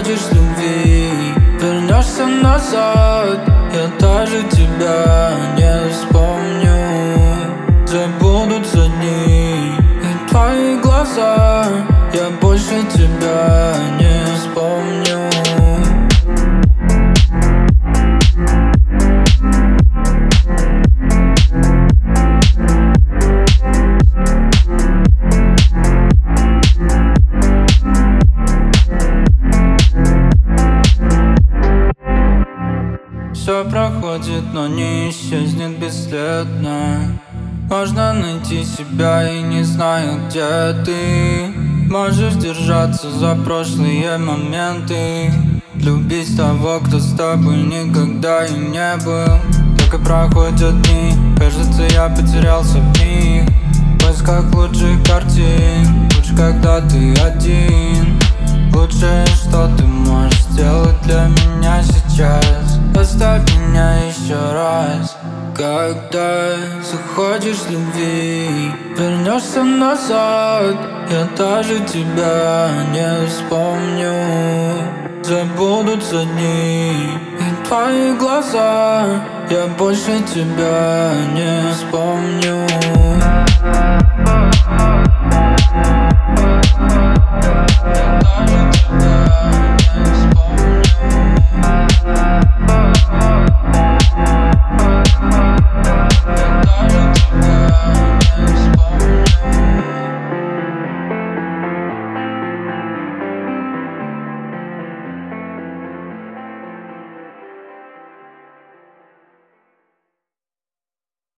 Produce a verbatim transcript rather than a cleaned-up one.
хочешь любви, вернешься назад, я даже тебя не вспомню. Забудутся дни и твои глаза, я больше тебя не вспомню. Все проходит, но не исчезнет бесследно. Можно найти себя и не знаю, где ты. Можешь держаться за прошлые моменты, любить того, кто с тобой никогда и не был. Так и проходят дни, кажется, я потерялся в них, в поисках лучших картин. Лучше, когда ты один. Лучшее, что ты можешь сделать для меня сейчас, оставь меня еще раз. Когда захочешь любви, вернешься назад, я даже тебя не вспомню. Забудутся дни и твои глаза, я больше тебя не вспомню.